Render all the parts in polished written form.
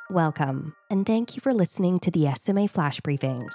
Welcome, and thank you for listening to the SMA Flash Briefings.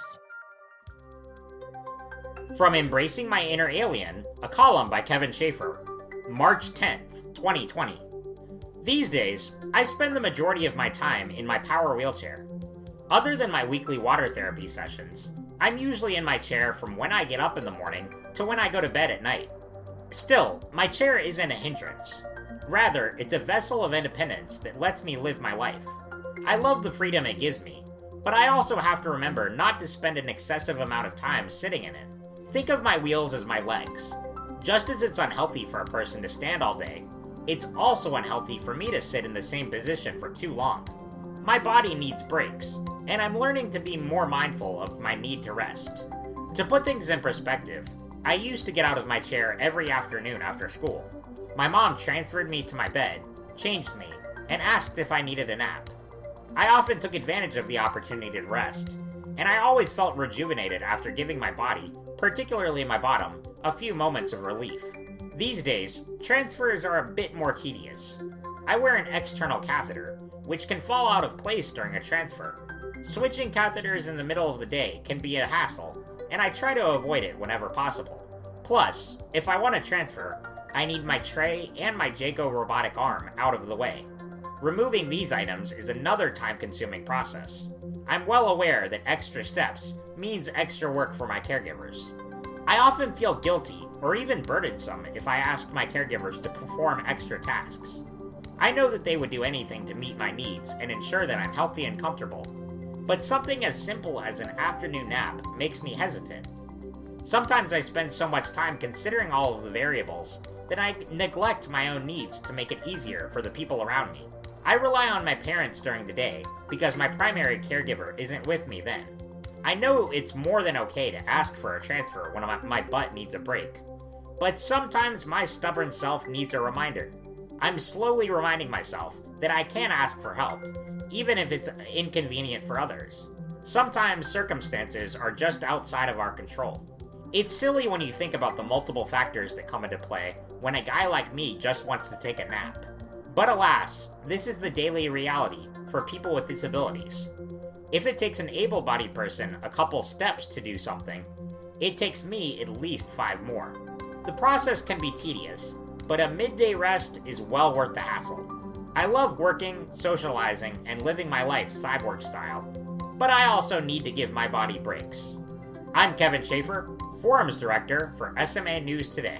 From Embracing My Inner Alien, a column by Kevin Schaefer, March 10th, 2020. These days, I spend the majority of my time in my power wheelchair. Other than my weekly water therapy sessions, I'm usually in my chair from when I get up in the morning to when I go to bed at night. Still, my chair isn't a hindrance. Rather, it's a vessel of independence that lets me live my life. I love the freedom it gives me, but I also have to remember not to spend an excessive amount of time sitting in it. Think of my wheels as my legs. Just as it's unhealthy for a person to stand all day, it's also unhealthy for me to sit in the same position for too long. My body needs breaks, and I'm learning to be more mindful of my need to rest. To put things in perspective, I used to get out of my chair every afternoon after school. My mom transferred me to my bed, changed me, and asked if I needed a nap. I often took advantage of the opportunity to rest, and I always felt rejuvenated after giving my body, particularly my bottom, a few moments of relief. These days, transfers are a bit more tedious. I wear an external catheter, which can fall out of place during a transfer. Switching catheters in the middle of the day can be a hassle, and I try to avoid it whenever possible. Plus, if I want to transfer, I need my tray and my Jayco robotic arm out of the way. Removing these items is another time-consuming process. I'm well aware that extra steps means extra work for my caregivers. I often feel guilty or even burdensome if I ask my caregivers to perform extra tasks. I know that they would do anything to meet my needs and ensure that I'm healthy and comfortable, but something as simple as an afternoon nap makes me hesitant. Sometimes I spend so much time considering all of the variables that I neglect my own needs to make it easier for the people around me. I rely on my parents during the day because my primary caregiver isn't with me then. I know it's more than okay to ask for a transfer when my butt needs a break, but sometimes my stubborn self needs a reminder. I'm slowly reminding myself that I can ask for help, even if it's inconvenient for others. Sometimes circumstances are just outside of our control. It's silly when you think about the multiple factors that come into play when a guy like me just wants to take a nap. But alas, this is the daily reality for people with disabilities. If it takes an able-bodied person a couple steps to do something, it takes me at least 5 more. The process can be tedious, but a midday rest is well worth the hassle. I love working, socializing, and living my life cyborg style, but I also need to give my body breaks. I'm Kevin Schaefer, Forums Director for SMA News Today.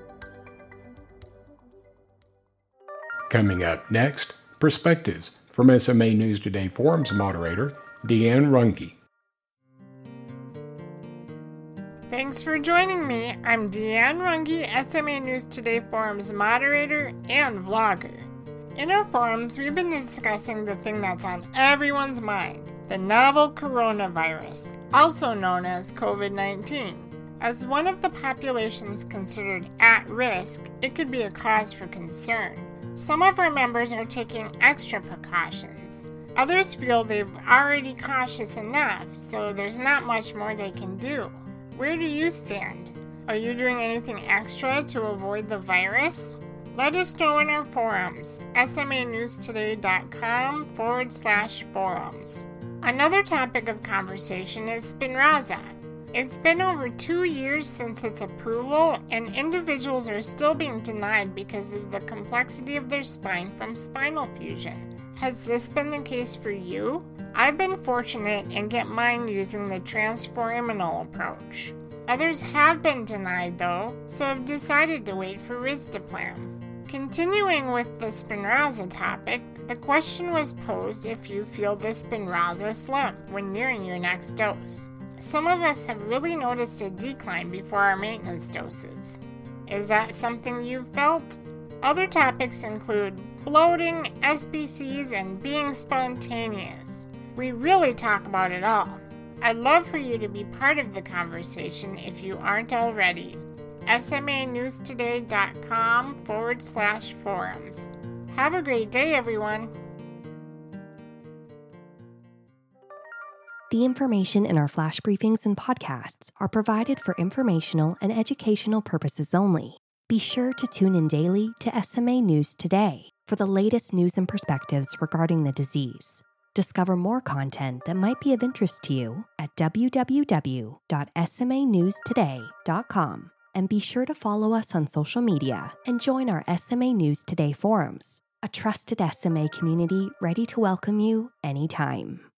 Coming up next, Perspectives from SMA News Today Forums moderator, Deanne Runge. Thanks for joining me. I'm Deanne Runge, SMA News Today Forums moderator and vlogger. In our forums, we've been discussing the thing that's on everyone's mind, the novel coronavirus, also known as COVID-19. As one of the populations considered at risk, it could be a cause for concern. Some of our members are taking extra precautions. Others feel they've already cautious enough, so there's not much more they can do. Where do you stand? Are you doing anything extra to avoid the virus? Let us know in our forums, smanewstoday.com/forums. Another topic of conversation is Spinraza. It's been over 2 years since its approval, and individuals are still being denied because of the complexity of their spine from spinal fusion. Has this been the case for you? I've been fortunate and get mine using the transforaminal approach. Others have been denied though, so have decided to wait for Risdiplam. Continuing with the Spinraza topic, the question was posed if you feel the Spinraza slump when nearing your next dose. Some of us have really noticed a decline before our maintenance doses. Is that something you've felt? Other topics include bloating, SBCs, and being spontaneous. We really talk about it all. I'd love for you to be part of the conversation if you aren't already. smanewstoday.com/forums. Have a great day, everyone. The information in our flash briefings and podcasts are provided for informational and educational purposes only. Be sure to tune in daily to SMA News Today for the latest news and perspectives regarding the disease. Discover more content that might be of interest to you at www.smanewstoday.com. And be sure to follow us on social media and join our SMA News Today forums, a trusted SMA community ready to welcome you anytime.